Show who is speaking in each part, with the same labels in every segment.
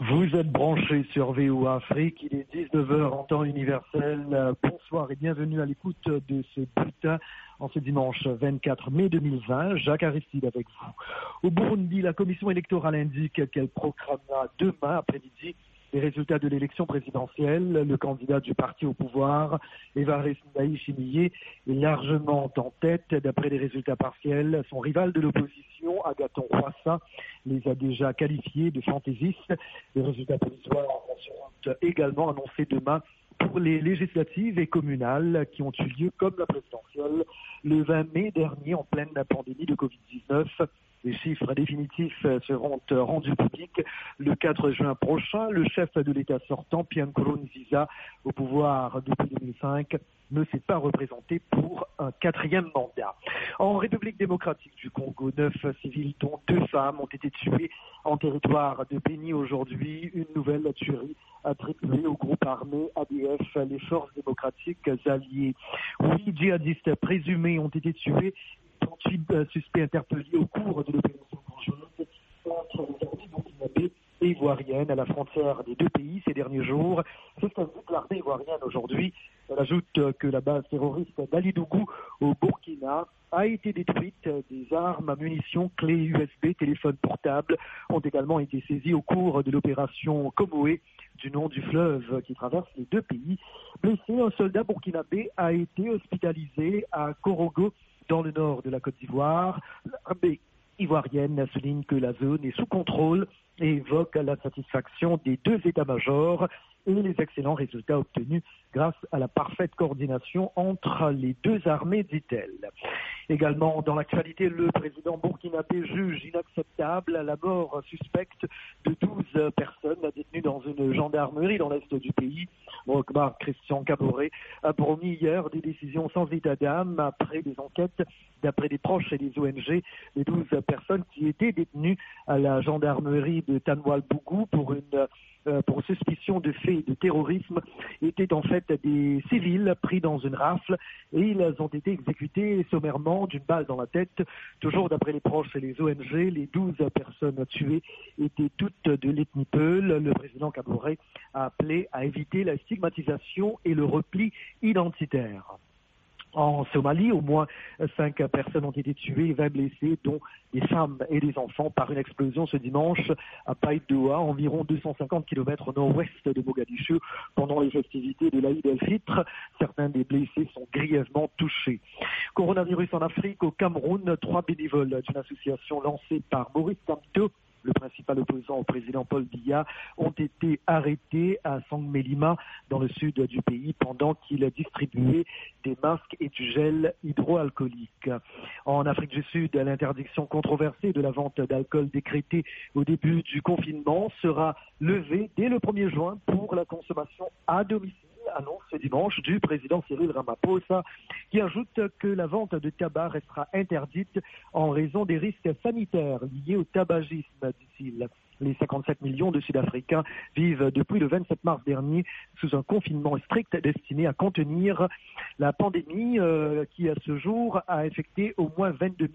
Speaker 1: Vous êtes branchés sur VOA Afrique, il est 19h en temps universel. Bonsoir et bienvenue à l'écoute de ce bulletin en ce dimanche 24 mai 2020. Jacques Aristide avec vous. Au Burundi, la commission électorale indique qu'elle proclamera demain après-midi les résultats de l'élection présidentielle. Le candidat du parti au pouvoir, Evariste Ndayishimiye, est largement en tête d'après les résultats partiels. Son rival de l'opposition, Agathon Rwasa, les a déjà qualifiés de fantaisistes. Les résultats provisoires seront également annoncés demain pour les législatives et communales qui ont eu lieu comme la présidentielle le 20 mai dernier en pleine pandémie de Covid-19. Les chiffres définitifs seront rendus publics le 4 juin prochain. Le chef de l'État sortant, Pierre Nkurunziza, au pouvoir depuis 2005, ne s'est pas représenté pour un 4e mandat. En République démocratique du Congo, 9 civils, dont 2 femmes, ont été tués en territoire de Béni aujourd'hui. Une nouvelle tuerie attribuée au groupe armé ADF, les forces démocratiques alliées. 8 djihadistes présumés ont été tués. 38 suspects interpellés au cours de l'opération conjointe entre les armées burkinabées et ivoiriennes à la frontière des deux pays ces derniers jours. C'est ce qu'indique l'armée ivoirienne aujourd'hui. Elle ajoute que la base terroriste d'Alidougou au Burkina a été détruite. Des armes, munitions, clés USB, téléphones portables ont également été saisies au cours de l'opération Komoé, du nom du fleuve qui traverse les deux pays. Blessé, un soldat burkinabé a été hospitalisé à Korogo, dans le nord de la Côte d'Ivoire. L'armée ivoirienne souligne que la zone est sous contrôle et évoque la satisfaction des deux états-majors et les excellents résultats obtenus grâce à la parfaite coordination entre les deux armées, dit-elle. Également, dans l'actualité, le président burkinabé juge inacceptable la mort suspecte de 12 personnes détenues dans une gendarmerie dans l'est du pays. Rokbar Christian Kaboré a promis hier des décisions sans état d'âme après des enquêtes d'après des proches et des ONG. Les 12 personnes qui étaient détenues à la gendarmerie de Tanwal-Bougou pour suspicion de faits de terrorisme étaient en fait des civils pris dans une rafle et ils ont été exécutés sommairement d'une balle dans la tête. Toujours d'après les proches et les ONG, les 12 personnes tuées étaient toutes de l'ethnie Peul. Le président Kaboré a appelé à éviter la stigmatisation et le repli identitaire. En Somalie, au moins 5 personnes ont été tuées et 20 blessées, dont des femmes et des enfants, par une explosion ce dimanche à Païdoa, environ 250 km au nord-ouest de Mogadiscio, pendant les festivités de l'Aïd el-Fitr. Certains des blessés sont grièvement touchés. Coronavirus en Afrique, au Cameroun, 3 bénévoles d'une association lancée par Maurice Kamto, le principal opposant au président Paul Biya, ont été arrêtés à Sangmelima, dans le sud du pays, pendant qu'ils distribuaient des masques et du gel hydroalcoolique. En Afrique du Sud, l'interdiction controversée de la vente d'alcool décrétée au début du confinement sera levée dès le 1er juin pour la consommation à domicile. Annonce ce dimanche du président Cyril Ramaphosa, qui ajoute que la vente de tabac restera interdite en raison des risques sanitaires liés au tabagisme, dit-il. Les 57 millions de Sud-Africains vivent depuis le 27 mars dernier sous un confinement strict destiné à contenir la pandémie qui, à ce jour, a infecté au moins 22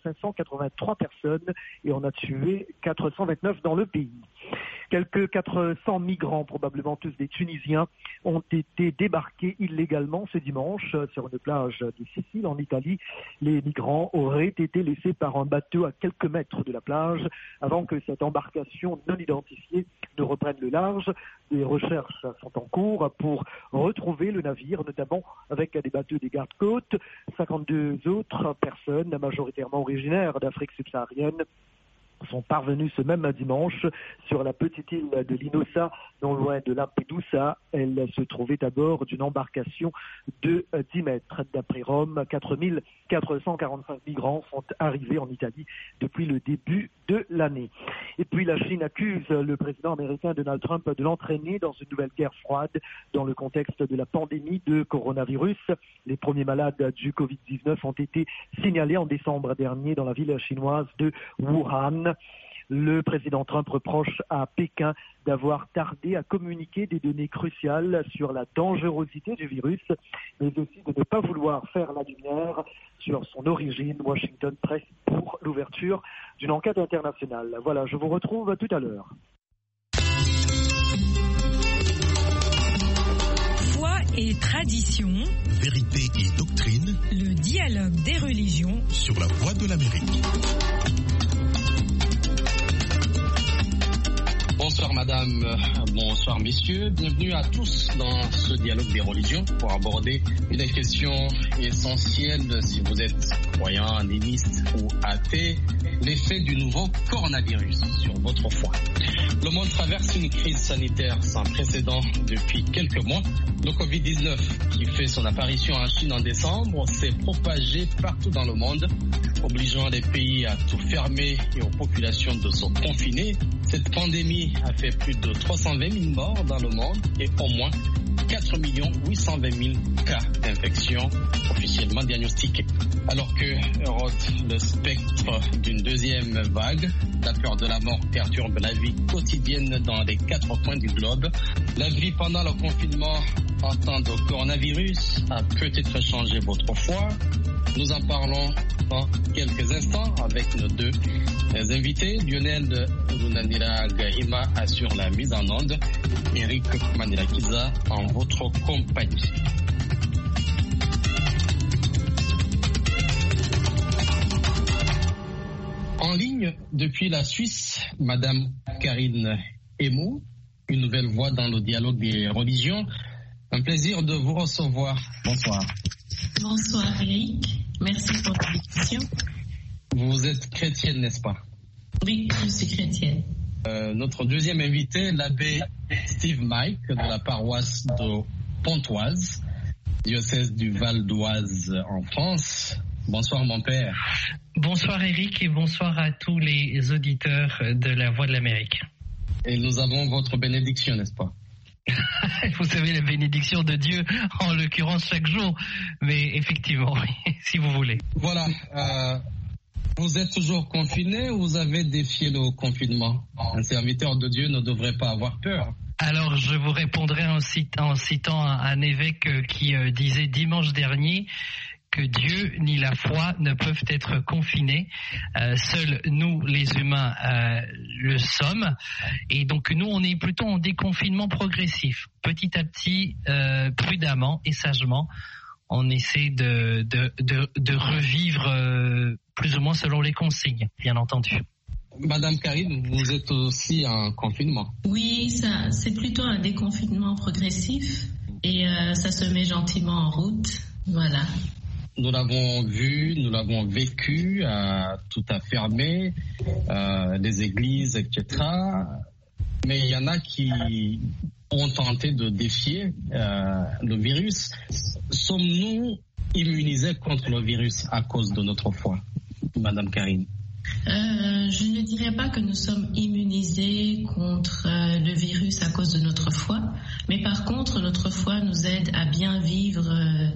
Speaker 1: 583 personnes et en a tué 429 dans le pays. Quelques 400 migrants, probablement tous des Tunisiens, ont été débarqués illégalement ce dimanche sur une plage de Sicile, en Italie. Les migrants auraient été laissés par un bateau à quelques mètres de la plage avant que cette embarcation non identifiée ne reprenne le large. Des recherches sont en cours pour retrouver le navire, notamment avec des bateaux des gardes-côtes. 52 autres personnes, majoritairement originaires d'Afrique subsaharienne, sont parvenus ce même dimanche sur la petite île de Linosa, non loin de Lampedusa. Elle se trouvait à bord d'une embarcation de 10 mètres. D'après Rome, 4445 migrants sont arrivés en Italie depuis le début de l'année. Et puis la Chine accuse le président américain Donald Trump de l'entraîner dans une nouvelle guerre froide dans le contexte de la pandémie de coronavirus. Les premiers malades du Covid-19 ont été signalés en décembre dernier dans la ville chinoise de Wuhan. Le président Trump reproche à Pékin d'avoir tardé à communiquer des données cruciales sur la dangerosité du virus, mais aussi de ne pas vouloir faire la lumière sur son origine. Washington presse pour l'ouverture d'une enquête internationale. Voilà, je vous retrouve tout à l'heure.
Speaker 2: tradition,
Speaker 3: vérité et doctrine,
Speaker 2: le dialogue des religions
Speaker 3: sur la Voix de l'Amérique.
Speaker 4: Bonsoir madame, bonsoir messieurs, bienvenue à tous dans ce dialogue des religions pour aborder une question essentielle si vous êtes croyant, animiste ou athée, l'effet du nouveau coronavirus sur votre foi. Le monde traverse une crise sanitaire sans précédent depuis quelques mois. Le Covid-19 qui fait son apparition en Chine en décembre s'est propagé partout dans le monde, obligeant les pays à tout fermer et aux populations de se confiner. Cette pandémie a fait plus de 320 000 morts dans le monde et au moins 4 820 000 cas d'infection officiellement diagnostiqués. Alors que rôde le spectre d'une deuxième vague, la peur de la mort perturbe la vie quotidienne dans les 4 coins du globe. La vie pendant le confinement en temps de coronavirus a peut-être changé votre foi. Nous en parlons dans quelques instants avec nos deux invités. Lionel Lunanira Gahima assure la mise en onde. Eric Manirakiza en votre compagnie. En ligne depuis la Suisse, Madame Karine Emo, une nouvelle voix dans le dialogue des religions. Un plaisir de vous recevoir. Bonsoir.
Speaker 5: Bonsoir Eric, merci pour l'invitation.
Speaker 4: Vous êtes chrétienne, n'est-ce pas?
Speaker 5: Oui, je suis chrétienne.
Speaker 4: Notre deuxième invité, l'abbé Steve Mike de la paroisse de Pontoise, diocèse du Val d'Oise en France. Bonsoir mon père.
Speaker 6: Bonsoir Eric et bonsoir à tous les auditeurs de la Voix de l'Amérique.
Speaker 4: Et nous avons votre bénédiction, n'est-ce pas?
Speaker 6: Vous savez, la bénédiction de Dieu, en l'occurrence chaque jour, mais effectivement, si vous voulez.
Speaker 4: Voilà, vous êtes toujours confiné ou vous avez défié le confinement? Un serviteur de Dieu ne devrait pas avoir peur.
Speaker 6: Alors, je vous répondrai en citant un évêque qui disait dimanche dernier que Dieu ni la foi ne peuvent être confinés. Seuls nous, les humains, le sommes. Et donc, nous, on est plutôt en déconfinement progressif. Petit à petit, prudemment et sagement, on essaie de revivre plus ou moins selon les consignes, bien entendu.
Speaker 4: Madame Karine, vous êtes aussi en confinement?
Speaker 5: Oui, c'est plutôt un déconfinement progressif et ça se met gentiment en route. Voilà.
Speaker 4: Nous l'avons vu, nous l'avons vécu, tout a fermé, les églises, etc. Mais il y en a qui ont tenté de défier le virus. Sommes-nous immunisés contre le virus à cause de notre foi, Madame Karine?
Speaker 5: Je ne dirais pas que nous sommes immunisés contre le virus à cause de notre foi, mais par contre, notre foi nous aide à bien vivre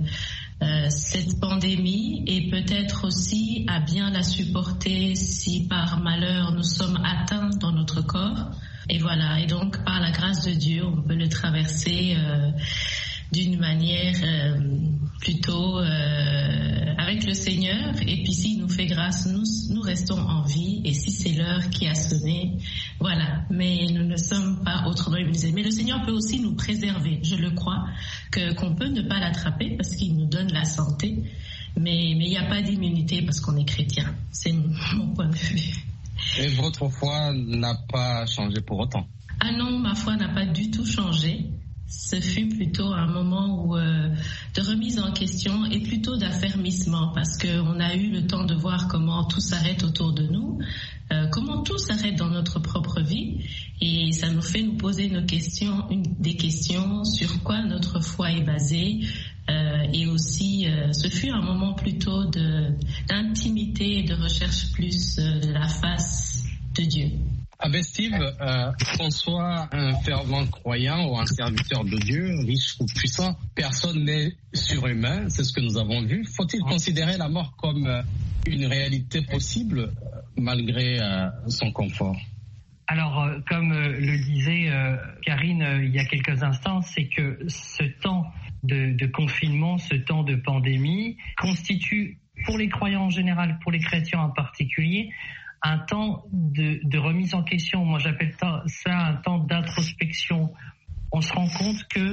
Speaker 5: cette pandémie et peut-être aussi à bien la supporter si par malheur nous sommes atteints dans notre corps. Et voilà, et donc par la grâce de Dieu, on peut le traverser d'une manière plutôt avec le Seigneur. Et puis s'il nous fait grâce, nous restons en vie. Et si c'est l'heure qui a sonné, voilà. Mais nous ne sommes pas autrement immunisés. Mais le Seigneur peut aussi nous préserver, je le crois, qu'on peut ne pas l'attraper parce qu'il nous donne la santé. Mais il n'y a pas d'immunité parce qu'on est chrétien. C'est mon point de vue.
Speaker 4: Et votre foi n'a pas changé pour autant?
Speaker 5: Ah non, ma foi n'a pas du tout changé. Ce fut plutôt un moment de remise en question et plutôt d'affermissement parce qu'on a eu le temps de voir comment tout s'arrête autour de nous, comment tout s'arrête dans notre propre vie et ça nous fait nous poser des questions sur quoi notre foi est basée et aussi ce fut un moment plutôt d'intimité et de recherche plus de la face de Dieu.
Speaker 4: Abbé Steve, qu'on soit un fervent croyant ou un serviteur de Dieu, riche ou puissant, personne n'est surhumain, c'est ce que nous avons vu. Faut-il considérer la mort comme une réalité possible malgré son confort?
Speaker 6: Alors, comme le disait Karine il y a quelques instants, c'est que ce temps de confinement, ce temps de pandémie constitue, pour les croyants en général, pour les chrétiens en particulier, un temps de remise en question. Moi, j'appelle ça un temps d'introspection. On se rend compte que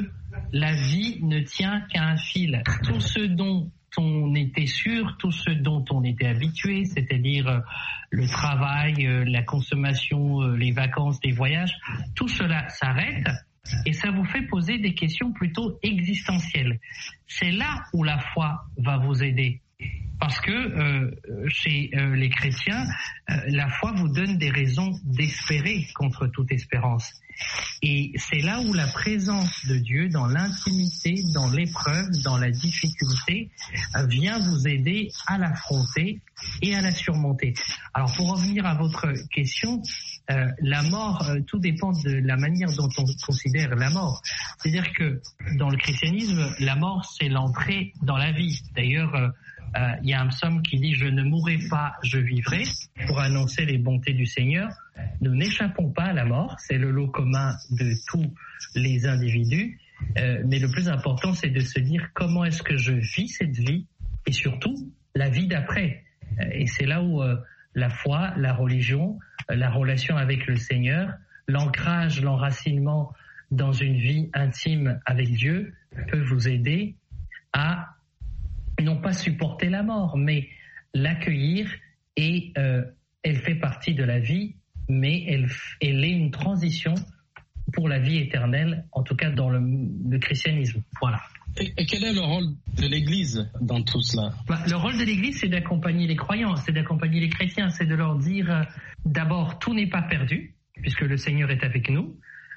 Speaker 6: la vie ne tient qu'à un fil. Tout ce dont on était sûr, tout ce dont on était habitué, c'est-à-dire le travail, la consommation, les vacances, les voyages, tout cela s'arrête et ça vous fait poser des questions plutôt existentielles. C'est là où la foi va vous aider. Parce que chez les chrétiens, la foi vous donne des raisons d'espérer contre toute espérance. Et c'est là où la présence de Dieu dans l'intimité, dans l'épreuve, dans la difficulté, vient vous aider à l'affronter et à la surmonter. Alors pour revenir à votre question, la mort, tout dépend de la manière dont on considère la mort. C'est-à-dire que dans le christianisme, la mort c'est l'entrée dans la vie. D'ailleurs, il y a un psaume qui dit « Je ne mourrai pas, je vivrai » pour annoncer les bontés du Seigneur. Nous n'échappons pas à la mort, c'est le lot commun de tous les individus. Mais le plus important, c'est de se dire comment est-ce que je vis cette vie et surtout la vie d'après. Et c'est là où la foi, la religion, la relation avec le Seigneur, l'ancrage, l'enracinement dans une vie intime avec Dieu peut vous aider à non pas supporter la mort, mais l'accueillir et elle fait partie de la vie, mais elle est une transition pour la vie éternelle, en tout cas dans le christianisme. Voilà.
Speaker 4: Et quel est le rôle de l'Église dans tout cela ?
Speaker 6: Le rôle de l'Église, c'est d'accompagner les croyants, c'est d'accompagner les chrétiens, c'est de leur dire d'abord tout n'est pas perdu, puisque le Seigneur est avec nous.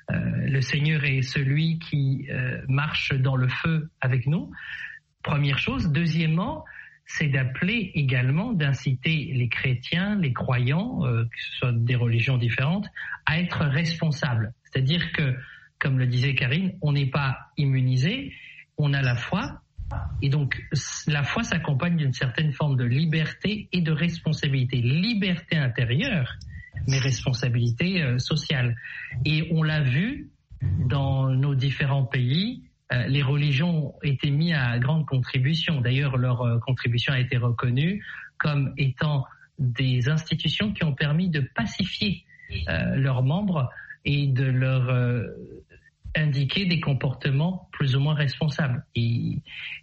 Speaker 6: Le Seigneur est celui qui marche dans le feu avec nous. Première chose. Deuxièmement, c'est d'appeler également, d'inciter les chrétiens, les croyants, que ce soit des religions différentes, à être responsables. C'est-à-dire que, comme le disait Karine, on n'est pas immunisé, on a la foi, et donc la foi s'accompagne d'une certaine forme de liberté et de responsabilité. Liberté intérieure, mais responsabilité sociale. Et on l'a vu dans nos différents pays, les religions ont été mises à grande contribution. D'ailleurs, leur contribution a été reconnue comme étant des institutions qui ont permis de pacifier leurs membres et de leur indiquer des comportements plus ou moins responsables. Et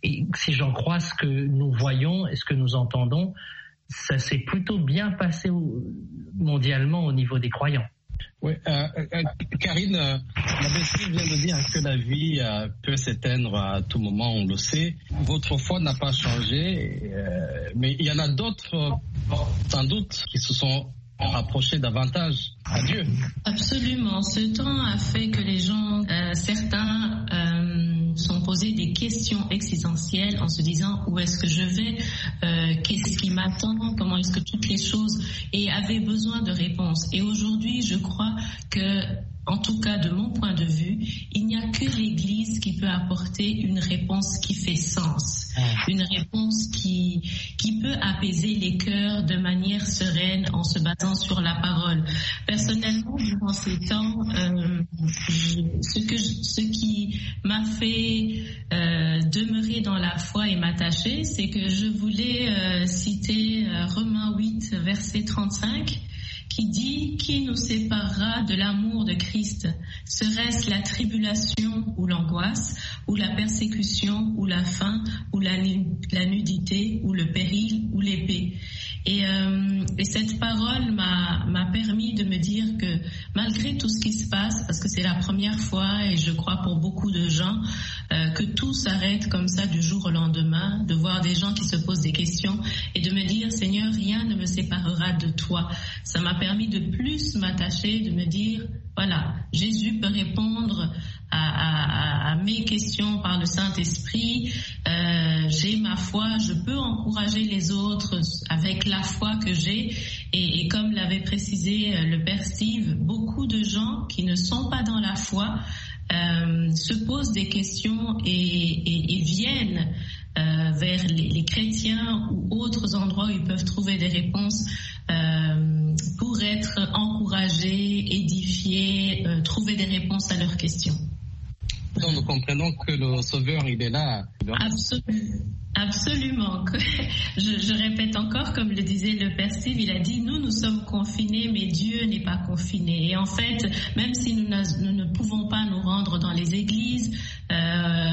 Speaker 6: si j'en crois ce que nous voyons et ce que nous entendons, ça s'est plutôt bien passé mondialement au niveau des croyants.
Speaker 4: Oui, Karine, l'abbé vient de dire que la vie peut s'éteindre à tout moment, on le sait. Votre foi n'a pas changé, mais il y en a d'autres, sans doute, qui se sont rapprochés davantage à Dieu.
Speaker 5: Absolument. Ce temps a fait que les gens, certains, sont posés des questions existentielles en se disant où est-ce que je vais, qu'est-ce qui m'attend, comment est-ce que toutes les choses, et avaient besoin de réponses. Et aujourd'hui, je crois que, en tout cas de mon point de vue, il n'y a que l'Église qui peut apporter une réponse qui fait sens, une réponse qui peut apaiser les cœurs de manière sereine en se basant sur la parole. Personnellement, durant ces temps, ce qui m'a fait demeurer dans la foi et m'attacher, c'est que je voulais citer Romains 8, verset 35, qui dit « Qui nous séparera de l'amour de Christ? Serait-ce la tribulation ou l'angoisse, ou la persécution, ou la faim, ou la nudité, ou le péril, ou l'épée ?» Et cette parole m'a permis de me dire que malgré tout ce qui se passe, parce que c'est la première fois, et je crois pour beaucoup de gens, que tout s'arrête comme ça du jour au lendemain, de voir des gens qui se posent des questions et de me dire « Seigneur, rien ne me séparera de toi ». Ça m'a permis de plus m'attacher, de me dire « Voilà, Jésus peut répondre à mes questions par le Saint-Esprit, j'ai ma foi, je peux encourager les autres avec la foi que j'ai. » Et comme l'avait précisé le Père Steve, beaucoup de gens qui ne sont pas dans la foi se posent des questions et viennent vers les chrétiens ou autres endroits où ils peuvent trouver des réponses pour être encouragés, édifiés, trouver des réponses à leurs questions.
Speaker 4: Donc nous comprenons que le Sauveur, il est là.
Speaker 5: Absolument. Je répète encore, comme le disait le Père Steve, il a dit, nous sommes confinés, mais Dieu n'est pas confiné. Et en fait, même si nous ne pouvons pas nous rendre dans les églises,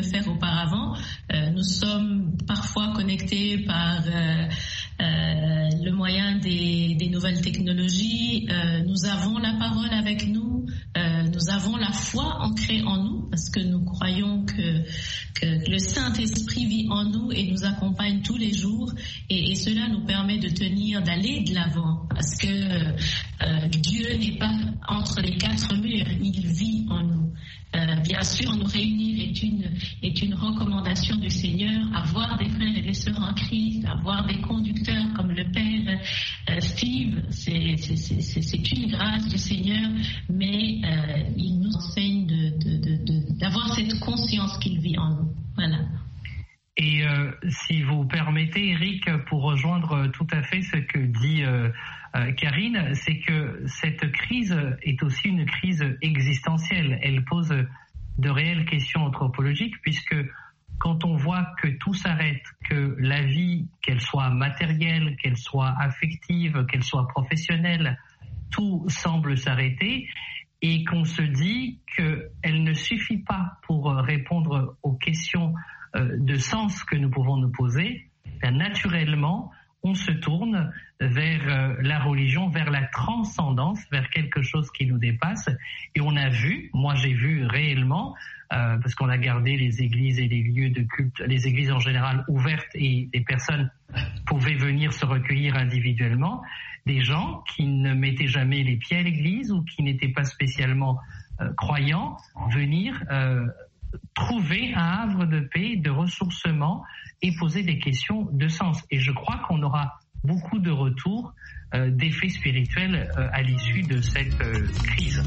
Speaker 5: le faire auparavant. Nous sommes parfois connectés par le moyen des nouvelles technologies. Nous avons la parole avec nous. Nous avons la foi ancrée en nous parce que nous croyons que le Saint-Esprit vit en nous et nous accompagne tous les jours. Et cela nous permet de tenir, d'aller de l'avant parce que Dieu n'est pas entre les quatre murs, il vit en nous. Bien sûr, nous réunir est une recommandation du Seigneur. Avoir des frères et des sœurs en Christ, avoir des conducteurs comme le Père Steve, c'est une grâce du Seigneur, mais il nous enseigne d'avoir cette conscience qu'il vit en nous. Voilà.
Speaker 6: Et si vous permettez, Eric, pour rejoindre tout à fait ce que dit Karine, c'est que cette crise est aussi une crise existentielle. Elle pose de réelles questions anthropologiques puisque quand on voit que tout s'arrête, que la vie, qu'elle soit matérielle, qu'elle soit affective, qu'elle soit professionnelle, tout semble s'arrêter et qu'on se dit qu'elle ne suffit pas pour répondre aux questions de sens que nous pouvons nous poser, naturellement, on se tourne vers la religion, vers la transcendance, vers quelque chose qui nous dépasse. Et on a vu, moi j'ai vu réellement, parce qu'on a gardé les églises et les lieux de culte, les églises en général ouvertes et les personnes pouvaient venir se recueillir individuellement, des gens qui ne mettaient jamais les pieds à l'église ou qui n'étaient pas spécialement croyants, venir trouver un havre de paix, de ressourcement et poser des questions de sens. Et je crois qu'on aura beaucoup de retours d'effets spirituels à l'issue de cette crise.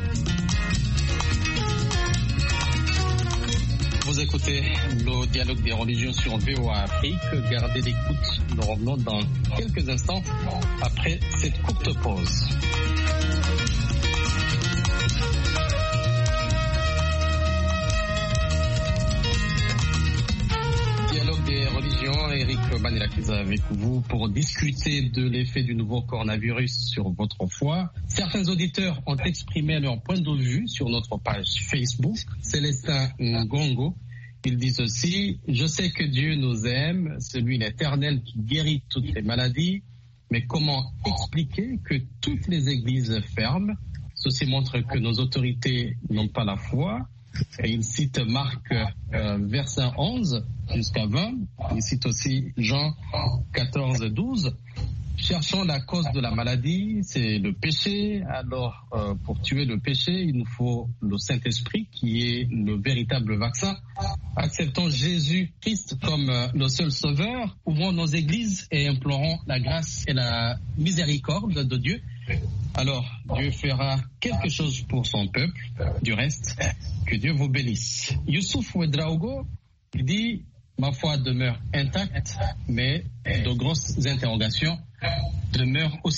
Speaker 4: Vous écoutez le dialogue des religions sur VOA Afrique. Gardez l'écoute. Nous revenons dans quelques instants après cette courte pause. Des religions, Eric Banilakis avec vous pour discuter de l'effet du nouveau coronavirus sur votre foi. Certains auditeurs ont exprimé leur point de vue sur notre page Facebook. Célestin Ngongo, ils disent aussi « Je sais que Dieu nous aime, celui l'Éternel qui guérit toutes les maladies, mais comment expliquer que toutes les églises ferment? Ceci montre que nos autorités n'ont pas la foi. » Et il cite Marc verset 11 jusqu'à 20. Il cite aussi Jean 14, 12. Cherchons la cause de la maladie, c'est le péché. Alors, pour tuer le péché, il nous faut le Saint-Esprit qui est le véritable vaccin. Acceptons Jésus-Christ comme le seul sauveur. Ouvrons nos églises et implorons la grâce et la miséricorde de Dieu. Alors, Dieu fera quelque chose pour son peuple. Du reste, que Dieu vous bénisse. Youssouf Ouedraogo dit « Ma foi demeure intacte, mais de grosses interrogations demeurent aussi. »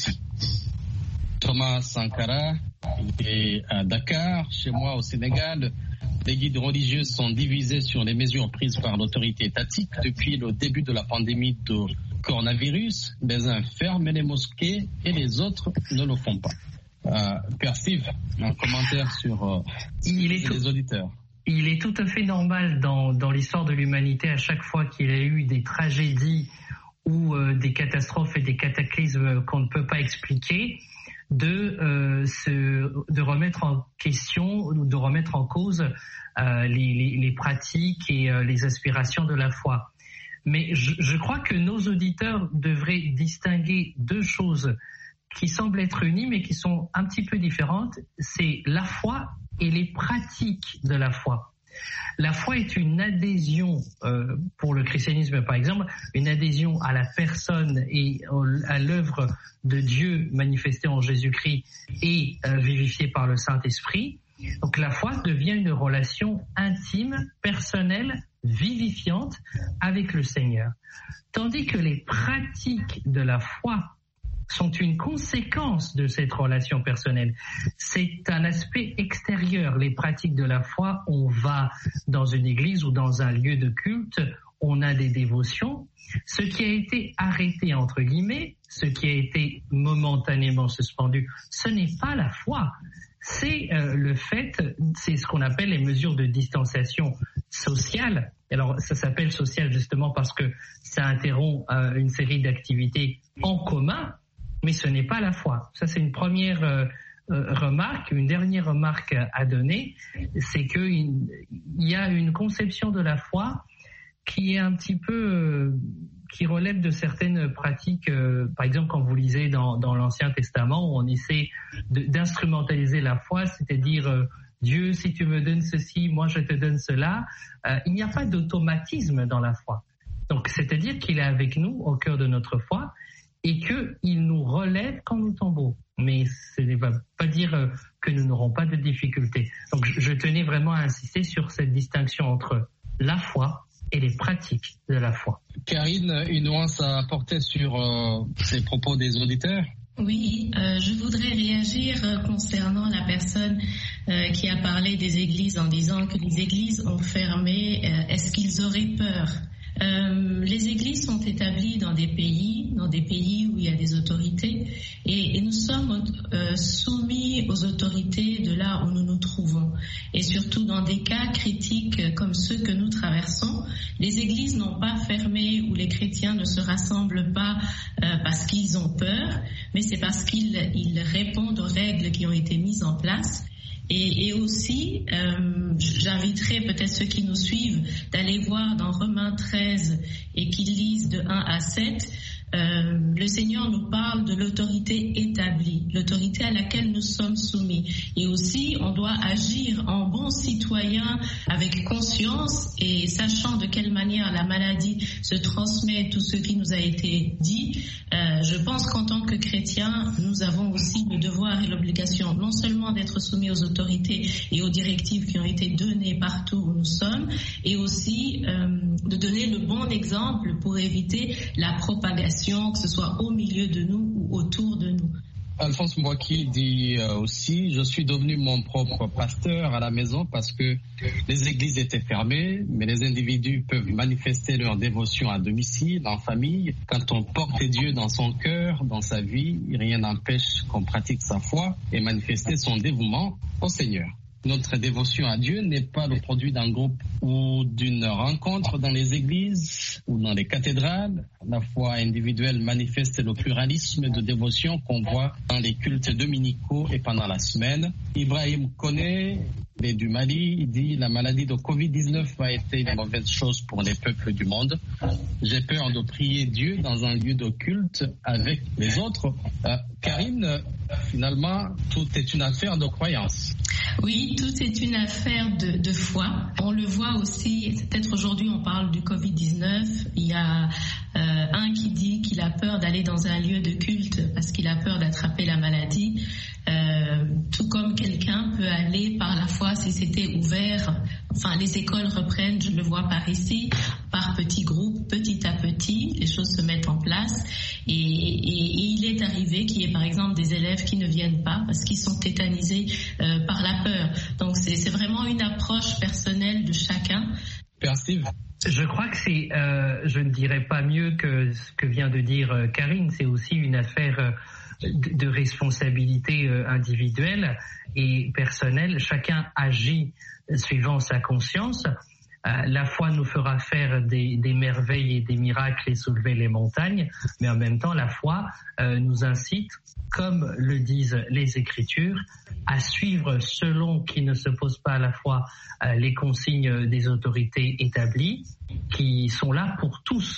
Speaker 4: Thomas Sankara est à Dakar. Chez moi, au Sénégal, les guides religieux sont divisés sur les mesures prises par l'autorité étatique depuis le début de la pandémie de coronavirus. Les uns ferment les mosquées et les autres ne le font pas. Père Steve, un commentaire sur les auditeurs.
Speaker 6: Il est tout à fait normal dans l'histoire de l'humanité, à chaque fois qu'il y a eu des tragédies ou des catastrophes et des cataclysmes qu'on ne peut pas expliquer, de remettre en question ou de remettre en cause les pratiques et les aspirations de la foi. Mais je crois que nos auditeurs devraient distinguer deux choses qui semblent être unies mais qui sont un petit peu différentes. C'est la foi et les pratiques de la foi. La foi est une adhésion, pour le christianisme par exemple, une adhésion à la personne et à l'œuvre de Dieu manifestée en Jésus-Christ et vivifiée par le Saint-Esprit. Donc la foi devient une relation intime, personnelle, vivifiante avec le Seigneur. Tandis que les pratiques de la foi sont une conséquence de cette relation personnelle. C'est un aspect extérieur. Les pratiques de la foi, on va dans une église ou dans un lieu de culte, on a des dévotions. Ce qui a été arrêté, entre guillemets, ce qui a été momentanément suspendu, ce n'est pas la foi. C'est le fait, c'est ce qu'on appelle les mesures de distanciation social. Alors ça s'appelle social justement parce que ça interrompt une série d'activités en commun, mais ce n'est pas la foi. Ça c'est une première remarque. Une dernière remarque à donner, c'est qu'il y a une conception de la foi qui est un petit peu qui relève de certaines pratiques, par exemple quand vous lisez dans l'Ancien Testament où on essaie d'instrumentaliser la foi, c'est-à-dire Dieu, si tu me donnes ceci, moi je te donne cela. Il n'y a pas d'automatisme dans la foi. Donc c'est-à-dire qu'il est avec nous au cœur de notre foi et qu'il nous relève quand nous tombons. Mais ce ne va pas dire que nous n'aurons pas de difficultés. Donc je tenais vraiment à insister sur cette distinction entre la foi et les pratiques de la foi.
Speaker 4: Karine, une nuance à apporter sur ces propos des auditeurs?
Speaker 5: Oui, je voudrais réagir concernant la personne qui a parlé des églises en disant que les églises ont fermé. Est-ce qu'ils auraient peur? Les églises sont établies dans des pays où il y a des autorités et nous sommes soumis aux autorités de là où nous nous trouvons. Et surtout dans des cas critiques comme ceux que nous traversons, les églises n'ont pas fermé où les chrétiens ne se rassemblent pas parce qu'ils ont peur, mais c'est parce qu'ils répondent aux règles qui ont été mises en place. Et aussi, j'inviterai peut-être ceux qui nous suivent d'aller voir dans Romains 13 et qui lisent de 1 à 7, le Seigneur nous parle de l'autorité établie, l'autorité à laquelle nous sommes soumis. Et aussi, on doit agir en bons citoyens avec conscience et sachant de quelle manière la maladie se transmet, tout ce qui nous a été dit. Je pense qu'en tant que chrétiens, nous avons aussi le devoir et l'obligation non seulement d'être soumis aux autorités et aux directives qui ont été données partout où nous sommes, et aussi de donner le bon exemple pour éviter la propagation, que ce soit au milieu de nous ou autour de nous.
Speaker 4: Alphonse Mbouaki dit aussi, je suis devenu mon propre pasteur à la maison parce que les églises étaient fermées, mais les individus peuvent manifester leur dévotion à domicile, en famille. Quand on porte Dieu dans son cœur, dans sa vie, rien n'empêche qu'on pratique sa foi et manifester son dévouement au Seigneur. Notre dévotion à Dieu n'est pas le produit d'un groupe ou d'une rencontre dans les églises ou dans les cathédrales. La foi individuelle manifeste le pluralisme de dévotion qu'on voit dans les cultes dominicaux et pendant la semaine. Ibrahim Koné, il est du Mali, il dit « La maladie de Covid-19 a été une mauvaise chose pour les peuples du monde. J'ai peur de prier Dieu dans un lieu de culte avec les autres. » Karine, finalement, tout est une affaire de croyance.
Speaker 5: Oui, tout est une affaire de foi. On le voit aussi, peut-être aujourd'hui on parle du Covid-19. Il y a un qui dit qu'il a peur d'aller dans un lieu de culte parce qu'il a peur d'attraper la maladie. Tout comme quelqu'un peut aller par la foi si c'était ouvert. Enfin, les écoles reprennent, je le vois par ici, par petits groupes, petit à petit, les choses se mettent en place. Et il est arrivé qu'il y ait par exemple des élèves qui ne viennent pas parce qu'ils sont tétanisés par la peur. Donc c'est vraiment une approche personnelle de chacun.
Speaker 4: Père Steve.
Speaker 6: Je crois que c'est, je ne dirais pas mieux que ce que vient de dire Karine, c'est aussi une affaire de responsabilité individuelle et personnelle. Chacun agit suivant sa conscience. La foi nous fera faire des merveilles et des miracles et soulever les montagnes, mais en même temps, la foi nous incite, comme le disent les Écritures, à suivre selon qui ne s'oppose pas à la foi les consignes des autorités établies, qui sont là pour tous.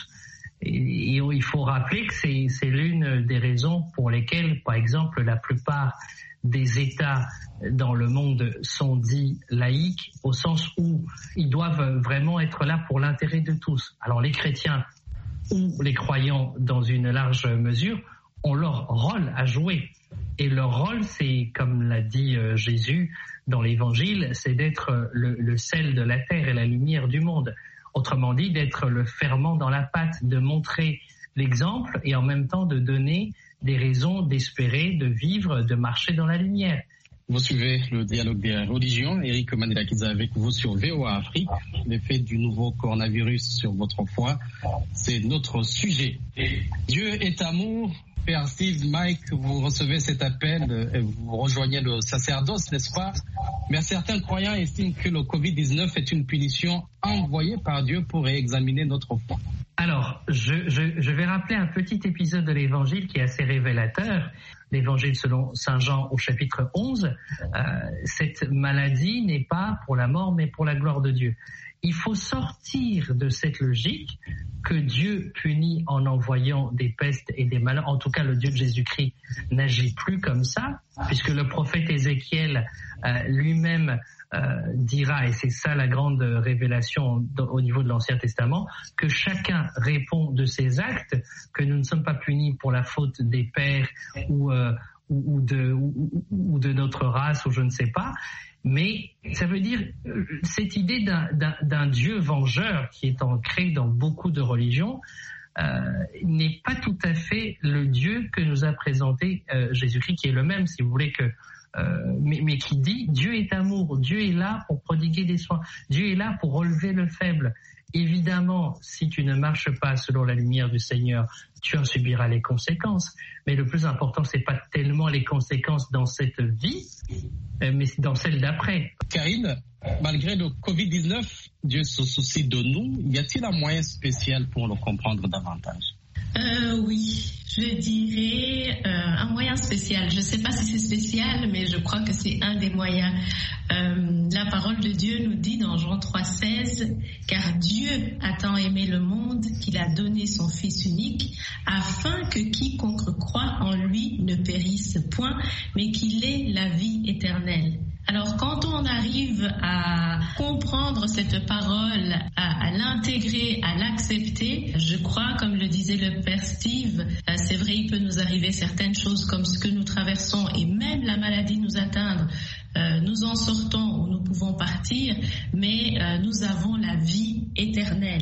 Speaker 6: Et il faut rappeler que c'est l'une des raisons pour lesquelles, par exemple, la plupart des États dans le monde sont dits laïques, au sens où ils doivent vraiment être là pour l'intérêt de tous. Alors les chrétiens ou les croyants, dans une large mesure, ont leur rôle à jouer. Et leur rôle, c'est, comme l'a dit Jésus dans l'Évangile, c'est d'être le sel de la terre et la lumière du monde. Autrement dit, d'être le ferment dans la pâte, de montrer l'exemple et en même temps de donner des raisons d'espérer, de vivre, de marcher dans la lumière.
Speaker 4: Vous suivez le dialogue des religions. Eric Manilakiza avec vous sur VOA Afrique. L'effet du nouveau coronavirus sur votre foi, c'est notre sujet. Dieu est amour Père Steve, Mike, vous recevez cet appel et vous rejoignez le sacerdoce, n'est-ce pas? Mais certains croyants estiment que le Covid-19 est une punition envoyée par Dieu pour réexaminer notre foi.
Speaker 6: Alors, je vais rappeler un petit épisode de l'Évangile qui est assez révélateur. L'Évangile selon Saint Jean au chapitre 11. Cette maladie n'est pas pour la mort, mais pour la gloire de Dieu. Il faut sortir de cette logique que Dieu punit en envoyant des pestes et des malheurs. En tout cas, le Dieu de Jésus-Christ n'agit plus comme ça, puisque le prophète Ézéchiel lui-même dira, et c'est ça la grande révélation au niveau de l'Ancien Testament, que chacun répond de ses actes, que nous ne sommes pas punis pour la faute des pères ou de notre race ou je ne sais pas. Mais ça veut dire cette idée d'un Dieu vengeur qui est ancré dans beaucoup de religions n'est pas tout à fait le Dieu que nous a présenté Jésus-Christ, qui est le même, si vous voulez, mais qui dit Dieu est amour, Dieu est là pour prodiguer des soins, Dieu est là pour relever le faible. Évidemment, si tu ne marches pas selon la lumière du Seigneur, tu en subiras les conséquences. Mais le plus important, c'est pas tellement les conséquences dans cette vie, mais dans celle d'après.
Speaker 4: Karine, malgré le Covid-19, Dieu se soucie de nous. Y a-t-il un moyen spécial pour le comprendre davantage?
Speaker 5: Oui, je dirais un moyen spécial. Je ne sais pas si c'est spécial, mais je crois que c'est un des moyens. La parole de Dieu nous dit dans Jean 3,16 « Car Dieu a tant aimé le monde qu'il a donné son Fils unique, afin que quiconque croit en lui ne périsse point, mais qu'il ait la vie éternelle. » Alors, quand on arrive à comprendre cette parole, à l'intégrer, à l'accepter, je crois, comme le disait le Père Steve, c'est vrai, il peut nous arriver certaines choses comme ce que nous traversons et même la maladie nous atteindre. Nous en sortons ou nous pouvons partir, mais nous avons la vie éternelle.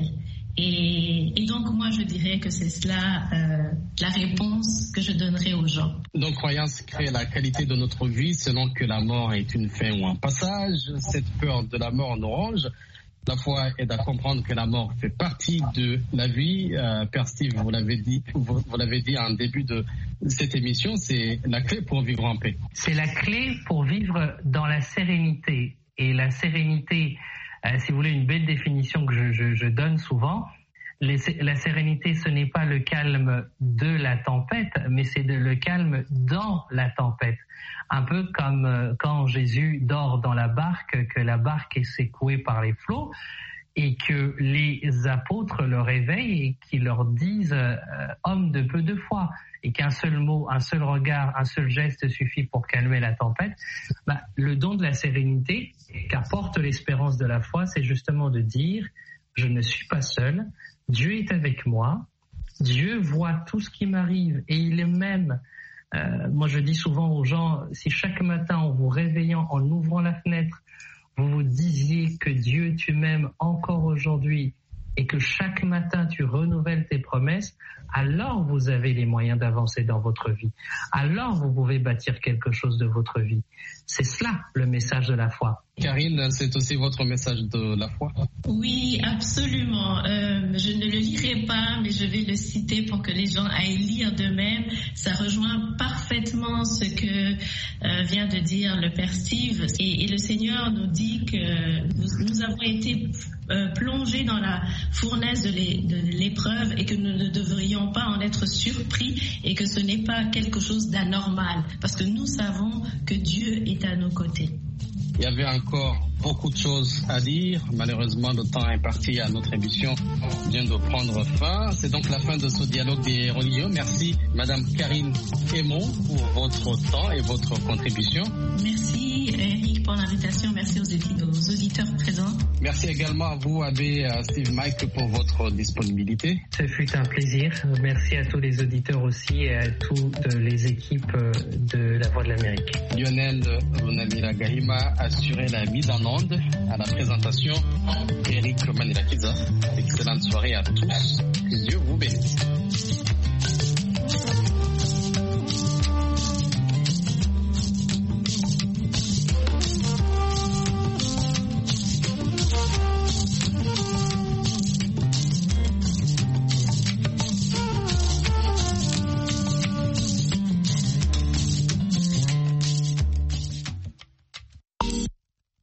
Speaker 5: Et donc, moi, je dirais que c'est cela la réponse que je donnerai aux gens.
Speaker 4: Nos croyances créent la qualité de notre vie selon que la mort est une fin ou un passage. Cette peur de la mort nous ronge. La foi aide à comprendre que la mort fait partie de la vie. Père Steve, vous l'avez dit en début de cette émission, c'est la clé pour vivre en paix.
Speaker 6: C'est la clé pour vivre dans la sérénité. Et la sérénité, si vous voulez, une belle définition que je donne souvent, la sérénité, ce n'est pas le calme de la tempête, mais c'est le calme dans la tempête. Un peu comme quand Jésus dort dans la barque, que la barque est secouée par les flots, et que les apôtres le réveillent et qu'ils leur disent « homme de peu de foi », et qu'un seul mot, un seul regard, un seul geste suffit pour calmer la tempête. Le don de la sérénité qu'apporte l'espérance de la foi, c'est justement de dire « je ne suis pas seul, Dieu est avec moi, Dieu voit tout ce qui m'arrive et il est même. » Moi, je dis souvent aux gens, si chaque matin, en vous réveillant, en ouvrant la fenêtre, vous vous disiez que Dieu, tu m'aimes encore aujourd'hui et que chaque matin, tu renouvelles tes promesses, alors vous avez les moyens d'avancer dans votre vie. Alors vous pouvez bâtir quelque chose de votre vie. C'est cela, le message de la foi.
Speaker 4: Karine, c'est aussi votre message de la foi?
Speaker 5: Oui, absolument. Je ne le lirai pas, mais je vais le citer pour que les gens aillent lire d'eux-mêmes. Ça rejoint parfaitement ce que vient de dire le Père Steve. Et le Seigneur nous dit que nous avons été plongés dans la fournaise de l'épreuve et que nous ne devrions pas en être surpris et que ce n'est pas quelque chose d'anormal parce que nous savons que Dieu est à nos côtés.
Speaker 4: Il y avait encore beaucoup de choses à dire. Malheureusement, le temps imparti à notre émission vient de prendre fin. C'est donc la fin de ce dialogue des religions. Merci, Madame Karine Aymon, pour votre temps et votre contribution.
Speaker 5: Merci, Eric, pour l'invitation. Merci aux auditeurs présents.
Speaker 4: Merci également à vous, Abbé Steve Mike, pour votre disponibilité.
Speaker 6: Ce fut un plaisir. Merci à tous les auditeurs aussi et à toutes les équipes de La Voix de l'Amérique.
Speaker 4: Lionel Lunamira Gahima a assuré la mise en onde. À la présentation, Eric Manilakiza. Excellente soirée à tous. Que Dieu vous bénisse.